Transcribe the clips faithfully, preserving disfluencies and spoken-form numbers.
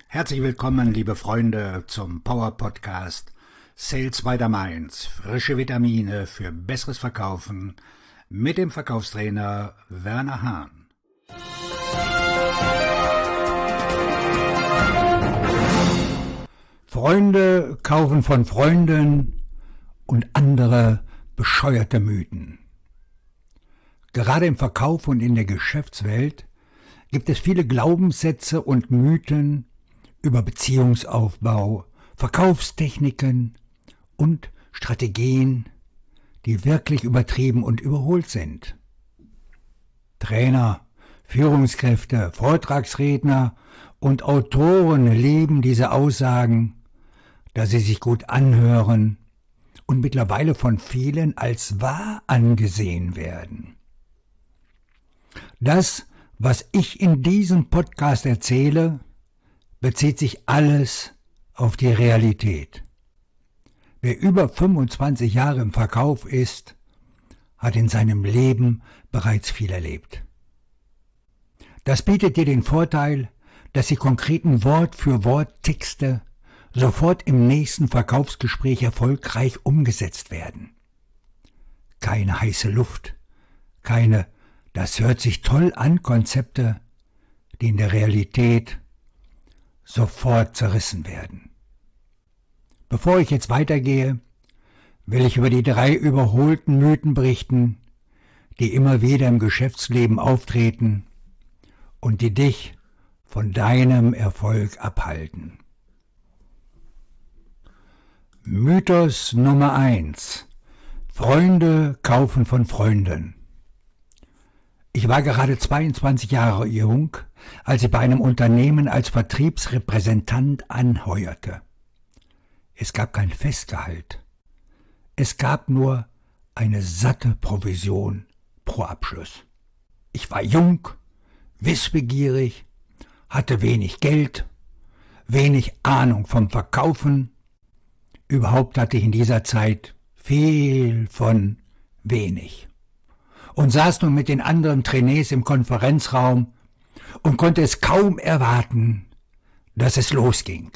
Herzlich willkommen, liebe Freunde, zum Power Podcast Sales by the Mainz. Frische Vitamine für besseres Verkaufen mit dem Verkaufstrainer Werner Hahn. Freunde kaufen von Freunden und andere bescheuerte Mythen. Gerade im Verkauf und in der Geschäftswelt gibt es viele Glaubenssätze und Mythen über Beziehungsaufbau, Verkaufstechniken und Strategien, die wirklich übertrieben und überholt sind. Trainer, Führungskräfte, Vortragsredner und Autoren lieben diese Aussagen, da sie sich gut anhören und mittlerweile von vielen als wahr angesehen werden. Das, was ich in diesem Podcast erzähle, bezieht sich alles auf die Realität. Wer über fünfundzwanzig Jahre im Verkauf ist, hat in seinem Leben bereits viel erlebt. Das bietet dir den Vorteil, dass die konkreten Wort-für-Wort-Texte sofort im nächsten Verkaufsgespräch erfolgreich umgesetzt werden. Keine heiße Luft, keine "das hört sich toll an" Konzepte, die in der Realität sofort zerrissen werden. Bevor ich jetzt weitergehe, will ich über die drei überholten Mythen berichten, die immer wieder im Geschäftsleben auftreten und die dich von deinem Erfolg abhalten. Mythos Nummer eins: Freunde kaufen von Freunden. Ich war gerade zweiundzwanzig Jahre jung, als ich bei einem Unternehmen als Vertriebsrepräsentant anheuerte. Es gab kein Festgehalt. Es gab nur eine satte Provision pro Abschluss. Ich war jung, wissbegierig, hatte wenig Geld, wenig Ahnung vom Verkaufen. Überhaupt hatte ich in dieser Zeit viel von wenig. Und saß nun mit den anderen Trainees im Konferenzraum und konnte es kaum erwarten, dass es losging.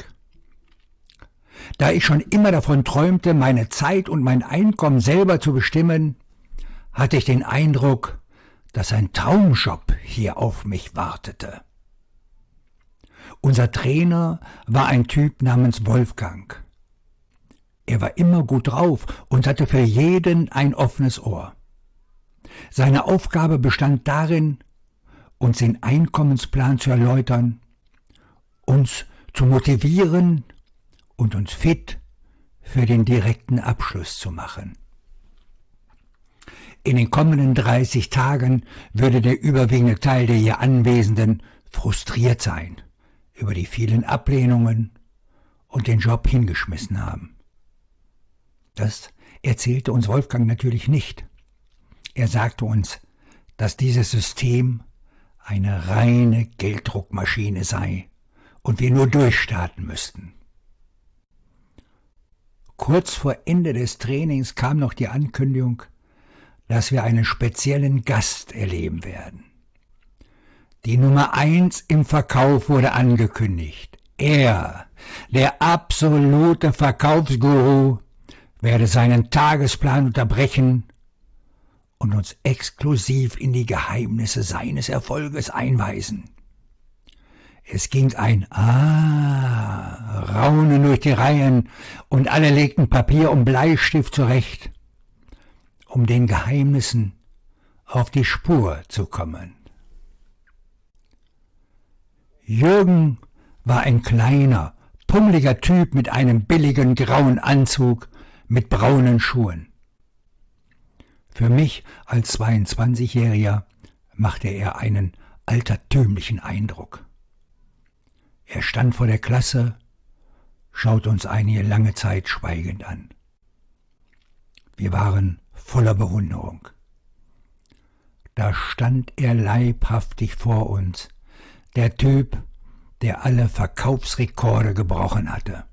Da ich schon immer davon träumte, meine Zeit und mein Einkommen selber zu bestimmen, hatte ich den Eindruck, dass ein Traumjob hier auf mich wartete. Unser Trainer war ein Typ namens Wolfgang. Er war immer gut drauf und hatte für jeden ein offenes Ohr. Seine Aufgabe bestand darin, uns den Einkommensplan zu erläutern, uns zu motivieren und uns fit für den direkten Abschluss zu machen. In den kommenden dreißig Tagen würde der überwiegende Teil der hier Anwesenden frustriert sein über die vielen Ablehnungen und den Job hingeschmissen haben. Das erzählte uns Wolfgang natürlich nicht. Er sagte uns, dass dieses System eine reine Gelddruckmaschine sei und wir nur durchstarten müssten. Kurz vor Ende des Trainings kam noch die Ankündigung, dass wir einen speziellen Gast erleben werden. Die Nummer eins im Verkauf wurde angekündigt. Er, der absolute Verkaufsguru, werde seinen Tagesplan unterbrechen und uns exklusiv in die Geheimnisse seines Erfolges einweisen. Es ging ein Ah, Raunen durch die Reihen und alle legten Papier und Bleistift zurecht, um den Geheimnissen auf die Spur zu kommen. Jürgen war ein kleiner, pummeliger Typ mit einem billigen grauen Anzug mit braunen Schuhen. Für mich als zweiundzwanzigjähriger machte er einen altertümlichen Eindruck. Er stand vor der Klasse, schaute uns einige lange Zeit schweigend an. Wir waren voller Bewunderung. Da stand er leibhaftig vor uns, der Typ, der alle Verkaufsrekorde gebrochen hatte.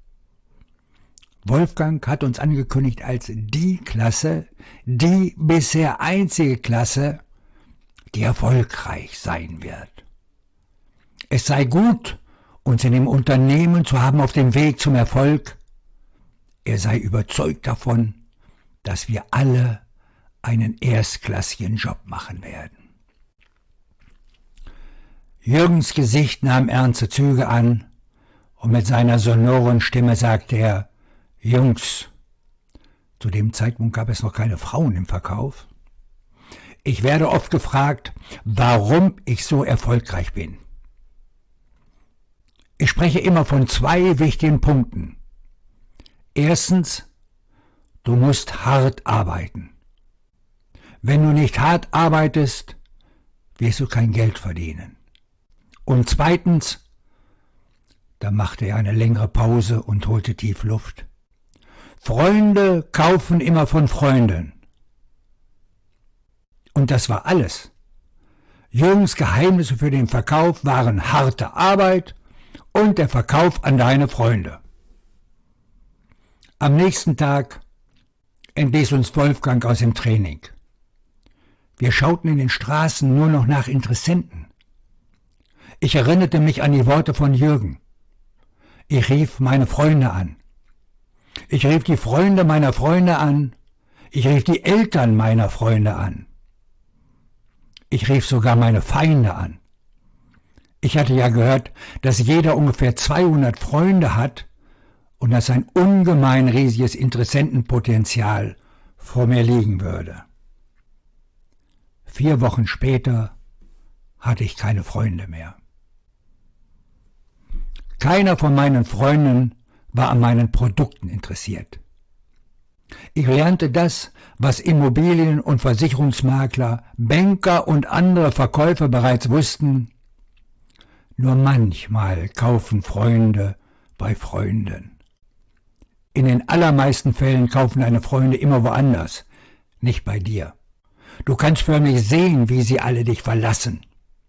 Wolfgang hat uns angekündigt als die Klasse, die bisher einzige Klasse, die erfolgreich sein wird. Es sei gut uns in dem Unternehmen zu haben auf dem Weg zum Erfolg. Er sei überzeugt davon, dass wir alle einen erstklassigen Job machen werden. Jürgens Gesicht nahm ernste Züge an und mit seiner sonoren Stimme sagte er: Jungs, zu dem Zeitpunkt gab es noch keine Frauen im Verkauf. Ich werde oft gefragt, warum ich so erfolgreich bin. Ich spreche immer von zwei wichtigen Punkten. Erstens, du musst hart arbeiten. Wenn du nicht hart arbeitest, wirst du kein Geld verdienen. Und zweitens, da machte er eine längere Pause und holte tief Luft. Freunde kaufen immer von Freunden. Und das war alles. Jürgens Geheimnisse für den Verkauf waren harte Arbeit und der Verkauf an deine Freunde. Am nächsten Tag entließ uns Wolfgang aus dem Training. Wir schauten in den Straßen nur noch nach Interessenten. Ich erinnerte mich an die Worte von Jürgen. Ich rief meine Freunde an. Ich rief die Freunde meiner Freunde an. Ich rief die Eltern meiner Freunde an. Ich rief sogar meine Feinde an. Ich hatte ja gehört, dass jeder ungefähr zweihundert Freunde hat und dass ein ungemein riesiges Interessentenpotenzial vor mir liegen würde. Vier Wochen später hatte ich keine Freunde mehr. Keiner von meinen Freunden war an meinen Produkten interessiert. Ich lernte das, was Immobilien- und Versicherungsmakler, Banker und andere Verkäufer bereits wussten. Nur manchmal kaufen Freunde bei Freunden. In den allermeisten Fällen kaufen deine Freunde immer woanders, nicht bei dir. Du kannst förmlich sehen, wie sie alle dich verlassen.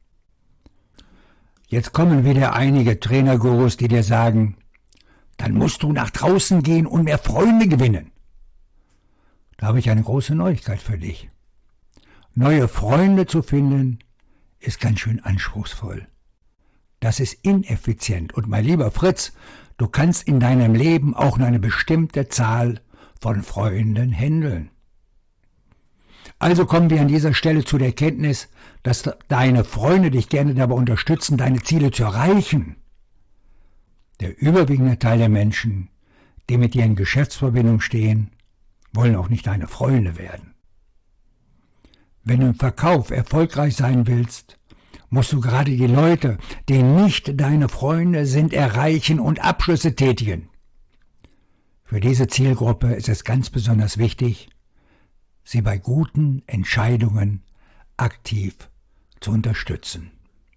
Jetzt kommen wieder einige Trainergurus, die dir sagen, dann musst du nach draußen gehen und mehr Freunde gewinnen. Da habe ich eine große Neuigkeit für dich. Neue Freunde zu finden, ist ganz schön anspruchsvoll. Das ist ineffizient und mein lieber Fritz, du kannst in deinem Leben auch nur eine bestimmte Zahl von Freunden handeln. Also kommen wir an dieser Stelle zu der Erkenntnis, dass deine Freunde dich gerne dabei unterstützen, deine Ziele zu erreichen. Der überwiegende Teil der Menschen, die mit dir in Geschäftsverbindung stehen, wollen auch nicht deine Freunde werden. Wenn du im Verkauf erfolgreich sein willst, musst du gerade die Leute, die nicht deine Freunde sind, erreichen und Abschlüsse tätigen. Für diese Zielgruppe ist es ganz besonders wichtig, sie bei guten Entscheidungen aktiv zu unterstützen.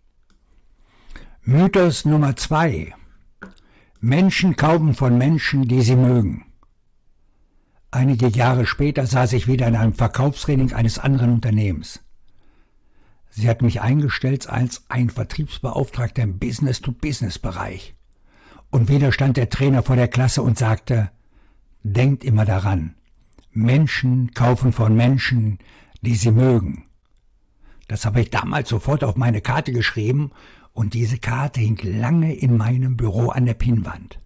Mythos Nummer zwei. Menschen kaufen von Menschen, die sie mögen. Einige Jahre später saß ich wieder in einem Verkaufstraining eines anderen Unternehmens. Sie hat mich eingestellt als ein Vertriebsbeauftragter im Business-to-Business-Bereich. Und wieder stand der Trainer vor der Klasse und sagte, denkt immer daran, Menschen kaufen von Menschen, die sie mögen. Das habe ich damals sofort auf meine Karte geschrieben und diese Karte hing lange in meinem Büro an der Pinnwand.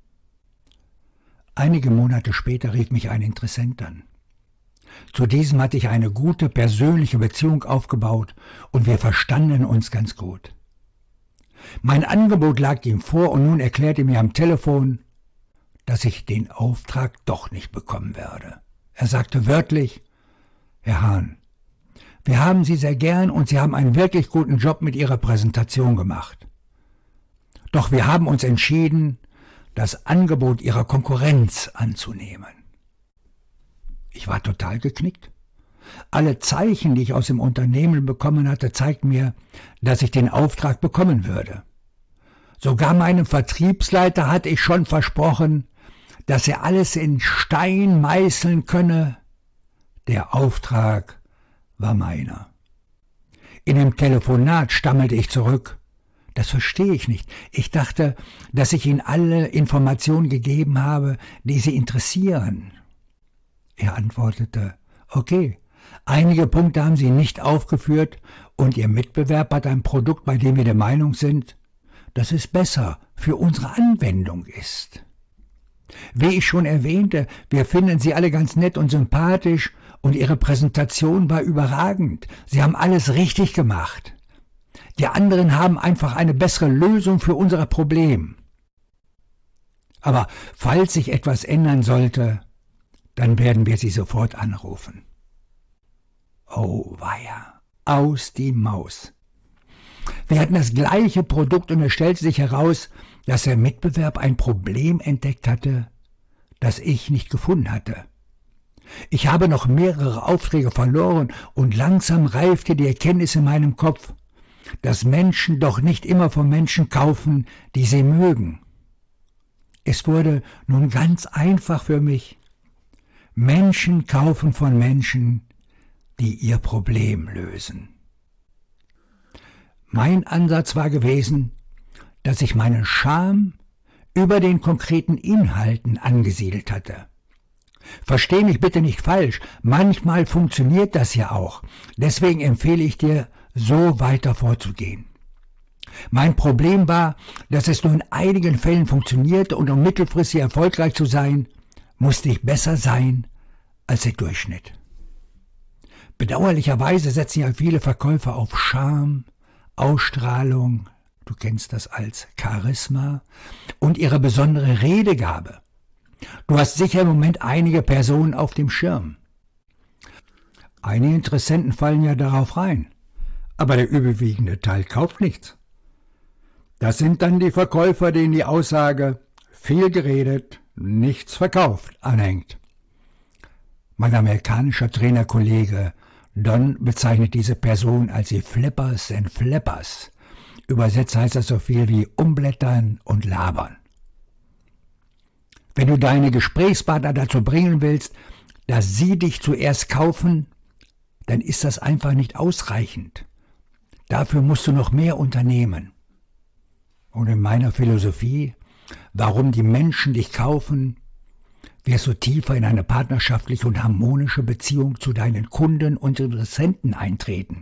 Einige Monate später rief mich ein Interessent an. Zu diesem hatte ich eine gute persönliche Beziehung aufgebaut und wir verstanden uns ganz gut. Mein Angebot lag ihm vor und nun erklärte mir am Telefon, dass ich den Auftrag doch nicht bekommen werde. Er sagte wörtlich, Herr Hahn, wir haben Sie sehr gern und Sie haben einen wirklich guten Job mit Ihrer Präsentation gemacht. Doch wir haben uns entschieden, das Angebot Ihrer Konkurrenz anzunehmen. Ich war total geknickt. Alle Zeichen, die ich aus dem Unternehmen bekommen hatte, zeigten mir, dass ich den Auftrag bekommen würde. Sogar meinem Vertriebsleiter hatte ich schon versprochen, dass er alles in Stein meißeln könne. Der Auftrag war meiner. In dem Telefonat stammelte ich zurück. Das verstehe ich nicht. Ich dachte, dass ich Ihnen alle Informationen gegeben habe, die Sie interessieren. Er antwortete, okay, einige Punkte haben Sie nicht aufgeführt und Ihr Mitbewerb hat ein Produkt, bei dem wir der Meinung sind, dass es besser für unsere Anwendung ist. Wie ich schon erwähnte, wir finden sie alle ganz nett und sympathisch und ihre Präsentation war überragend. Sie haben alles richtig gemacht. Die anderen haben einfach eine bessere Lösung für unser Problem. Aber falls sich etwas ändern sollte, dann werden wir sie sofort anrufen. Oh weia, aus die Maus. Wir hatten das gleiche Produkt und es stellte sich heraus, dass der Mitbewerb ein Problem entdeckt hatte, das ich nicht gefunden hatte. Ich habe noch mehrere Aufträge verloren und langsam reifte die Erkenntnis in meinem Kopf, dass Menschen doch nicht immer von Menschen kaufen, die sie mögen. Es wurde nun ganz einfach für mich. Menschen kaufen von Menschen, die ihr Problem lösen. Mein Ansatz war gewesen, dass ich meinen Charme über den konkreten Inhalten angesiedelt hatte. Versteh mich bitte nicht falsch, manchmal funktioniert das ja auch. Deswegen empfehle ich dir, so weiter vorzugehen. Mein Problem war, dass es nur in einigen Fällen funktionierte und um mittelfristig erfolgreich zu sein, musste ich besser sein als der Durchschnitt. Bedauerlicherweise setzen ja viele Verkäufer auf Charme, Ausstrahlung, du kennst das als Charisma, und ihre besondere Redegabe. Du hast sicher im Moment einige Personen auf dem Schirm. Einige Interessenten fallen ja darauf rein, aber der überwiegende Teil kauft nichts. Das sind dann die Verkäufer, denen die Aussage viel geredet, nichts verkauft anhängt. Mein amerikanischer Trainerkollege Don bezeichnet diese Person als die Flippers and Flappers. Übersetzt heißt das so viel wie umblättern und labern. Wenn du deine Gesprächspartner dazu bringen willst, dass sie dich zuerst kaufen, dann ist das einfach nicht ausreichend. Dafür musst du noch mehr unternehmen. Und in meiner Philosophie, warum die Menschen dich kaufen, wirst du tiefer in eine partnerschaftliche und harmonische Beziehung zu deinen Kunden und Interessenten eintreten.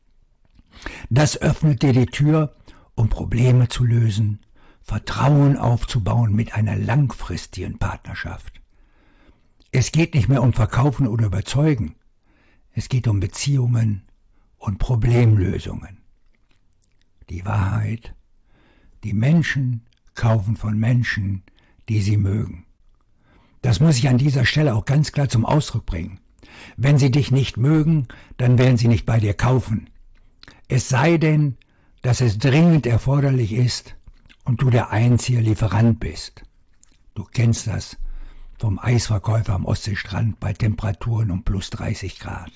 Das öffnet dir die Tür, um Probleme zu lösen, Vertrauen aufzubauen mit einer langfristigen Partnerschaft. Es geht nicht mehr um Verkaufen oder Überzeugen. Es geht um Beziehungen und Problemlösungen. Die Wahrheit: Die Menschen kaufen von Menschen, die sie mögen. Das muss ich an dieser Stelle auch ganz klar zum Ausdruck bringen. Wenn sie dich nicht mögen, dann werden sie nicht bei dir kaufen. Es sei denn, dass es dringend erforderlich ist und du der einzige Lieferant bist. Du kennst das vom Eisverkäufer am Ostseestrand bei Temperaturen um plus dreißig Grad.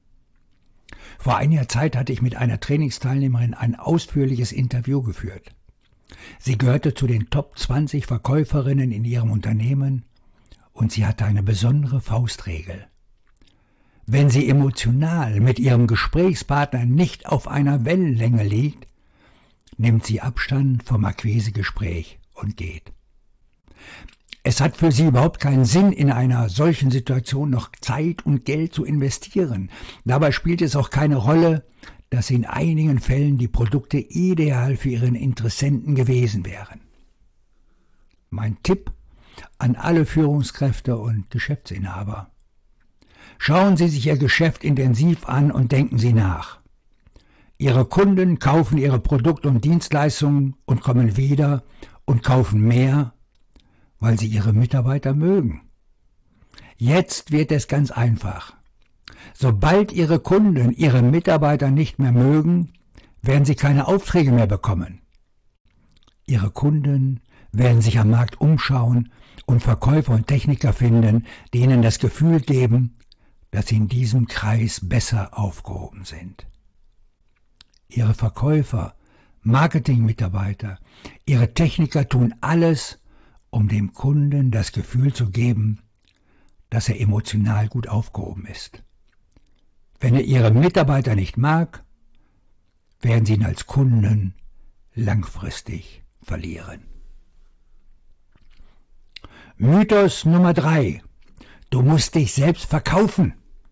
Vor einiger Zeit hatte ich mit einer Trainingsteilnehmerin ein ausführliches Interview geführt. Sie gehörte zu den Top zwanzig Verkäuferinnen in ihrem Unternehmen und sie hatte eine besondere Faustregel. Wenn sie emotional mit ihrem Gesprächspartner nicht auf einer Wellenlänge liegt, nimmt sie Abstand vom Akquisegespräch und geht. Es hat für sie überhaupt keinen Sinn, in einer solchen Situation noch Zeit und Geld zu investieren. Dabei spielt es auch keine Rolle, dass in einigen Fällen die Produkte ideal für ihren Interessenten gewesen wären. Mein Tipp an alle Führungskräfte und Geschäftsinhaber: Schauen Sie sich Ihr Geschäft intensiv an und denken Sie nach. Ihre Kunden kaufen Ihre Produkte und Dienstleistungen und kommen wieder und kaufen mehr, weil sie Ihre Mitarbeiter mögen. Jetzt wird es ganz einfach. Sobald Ihre Kunden Ihre Mitarbeiter nicht mehr mögen, werden Sie keine Aufträge mehr bekommen. Ihre Kunden werden sich am Markt umschauen und Verkäufer und Techniker finden, die Ihnen das Gefühl geben, dass Sie in diesem Kreis besser aufgehoben sind. Ihre Verkäufer, Marketingmitarbeiter, Ihre Techniker tun alles, um dem Kunden das Gefühl zu geben, dass er emotional gut aufgehoben ist. Wenn er Ihre Mitarbeiter nicht mag, werden Sie ihn als Kunden langfristig verlieren. Mythos Nummer drei. Du musst dich selbst verkaufen.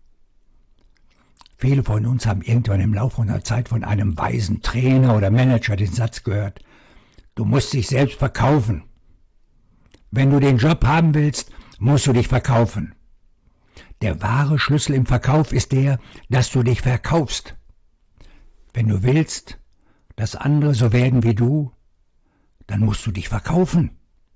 Viele von uns haben irgendwann im Laufe einer Zeit von einem weisen Trainer oder Manager den Satz gehört: Du musst dich selbst verkaufen. Wenn du den Job haben willst, musst du dich verkaufen. Der wahre Schlüssel im Verkauf ist der, dass du dich verkaufst. Wenn du willst, dass andere so werden wie du, dann musst du dich verkaufen.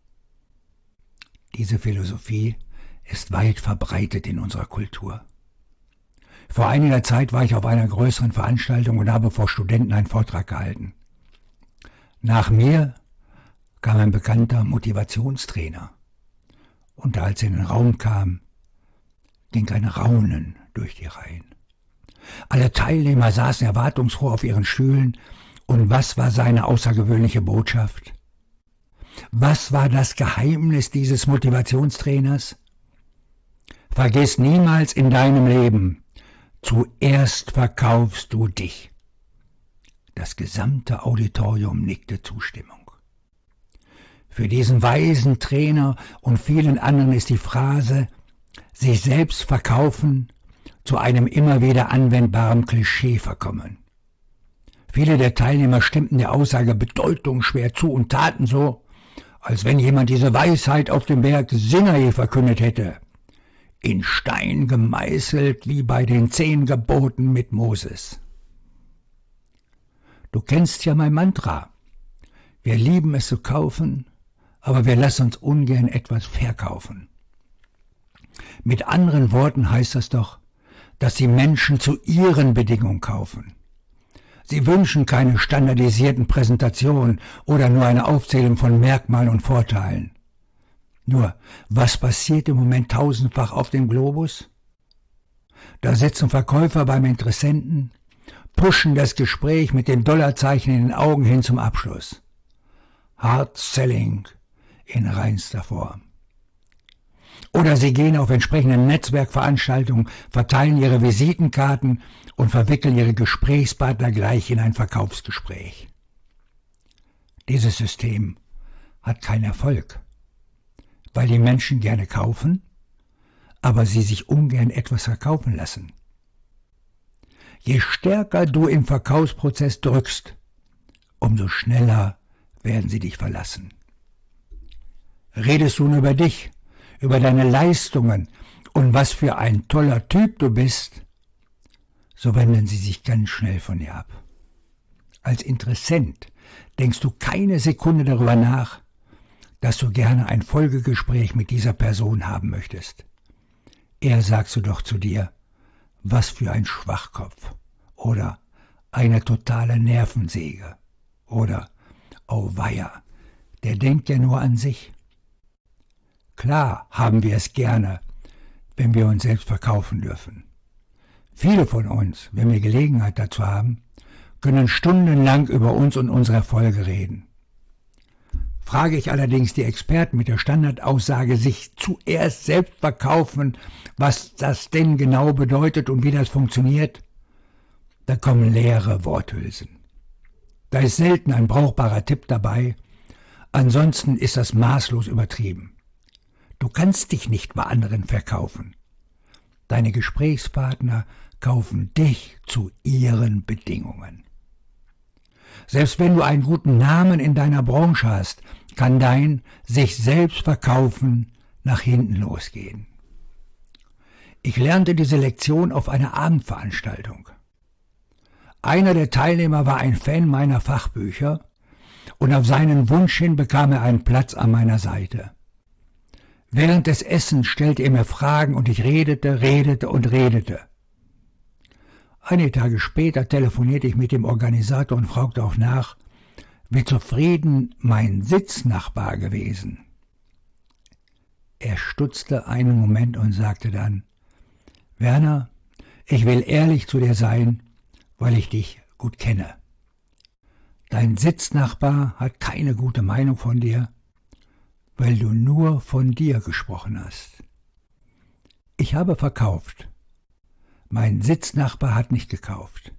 Diese Philosophie ist weit verbreitet in unserer Kultur. Vor einiger Zeit war ich auf einer größeren Veranstaltung und habe vor Studenten einen Vortrag gehalten. Nach mir kam ein bekannter Motivationstrainer. Und als er in den Raum kam, ging ein Raunen durch die Reihen. Alle Teilnehmer saßen erwartungsfroh auf ihren Stühlen. Und was war seine außergewöhnliche Botschaft? Was war das Geheimnis dieses Motivationstrainers? Vergiss niemals in deinem Leben, zuerst verkaufst du dich. Das gesamte Auditorium nickte Zustimmung. Für diesen weisen Trainer und vielen anderen ist die Phrase sich selbst verkaufen zu einem immer wieder anwendbaren Klischee verkommen. Viele der Teilnehmer stimmten der Aussage bedeutungsschwer zu und taten so, als wenn jemand diese Weisheit auf dem Berg Sinai verkündet hätte, in Stein gemeißelt wie bei den zehn Geboten mit Moses. Du kennst ja mein Mantra. Wir lieben es zu kaufen, aber wir lassen uns ungern etwas verkaufen. Mit anderen Worten heißt das doch, dass die Menschen zu ihren Bedingungen kaufen. Sie wünschen keine standardisierten Präsentationen oder nur eine Aufzählung von Merkmalen und Vorteilen. Nur, was passiert im Moment tausendfach auf dem Globus? Da sitzen Verkäufer beim Interessenten, pushen das Gespräch mit dem Dollarzeichen in den Augen hin zum Abschluss. Hard Selling in reinster Form. Oder sie gehen auf entsprechende Netzwerkveranstaltungen, verteilen ihre Visitenkarten und verwickeln ihre Gesprächspartner gleich in ein Verkaufsgespräch. Dieses System hat keinen Erfolg, weil die Menschen gerne kaufen, aber sie sich ungern etwas verkaufen lassen. Je stärker du im Verkaufsprozess drückst, umso schneller werden sie dich verlassen. Redest du nur über dich, über deine Leistungen und was für ein toller Typ du bist, so wenden sie sich ganz schnell von dir ab. Als Interessent denkst du keine Sekunde darüber nach, dass du gerne ein Folgegespräch mit dieser Person haben möchtest. Eher sagst du doch zu dir, was für ein Schwachkopf oder eine totale Nervensäge oder auweia, der denkt ja nur an sich. Klar haben wir es gerne, wenn wir uns selbst verkaufen dürfen. Viele von uns, wenn wir Gelegenheit dazu haben, können stundenlang über uns und unsere Erfolge reden. Frage ich allerdings die Experten mit der Standardaussage, sich zuerst selbst verkaufen, was das denn genau bedeutet und wie das funktioniert, da kommen leere Worthülsen. Da ist selten ein brauchbarer Tipp dabei, ansonsten ist das maßlos übertrieben. Du kannst dich nicht bei anderen verkaufen. Deine Gesprächspartner kaufen dich zu ihren Bedingungen. Selbst wenn du einen guten Namen in deiner Branche hast, kann dein sich selbst verkaufen nach hinten losgehen. Ich lernte diese Lektion auf einer Abendveranstaltung. Einer der Teilnehmer war ein Fan meiner Fachbücher und auf seinen Wunsch hin bekam er einen Platz an meiner Seite. Während des Essens stellte er mir Fragen und ich redete, redete und redete. Einige Tage später telefonierte ich mit dem Organisator und fragte auch nach, wie zufrieden mein Sitznachbar gewesen. Er stutzte einen Moment und sagte dann, Werner, ich will ehrlich zu dir sein, weil ich dich gut kenne. Dein Sitznachbar hat keine gute Meinung von dir, weil du nur von dir gesprochen hast. Ich habe verkauft. Mein Sitznachbar hat nicht gekauft.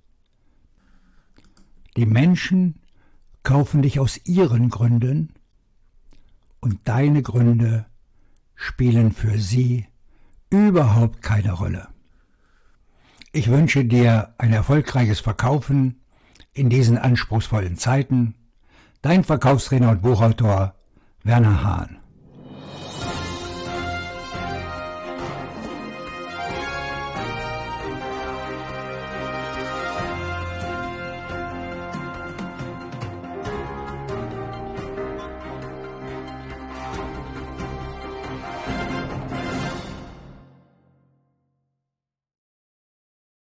Die Menschen kaufen dich aus ihren Gründen und deine Gründe spielen für sie überhaupt keine Rolle. Ich wünsche dir ein erfolgreiches Verkaufen in diesen anspruchsvollen Zeiten. Dein Verkaufstrainer und Buchautor Werner Hahn.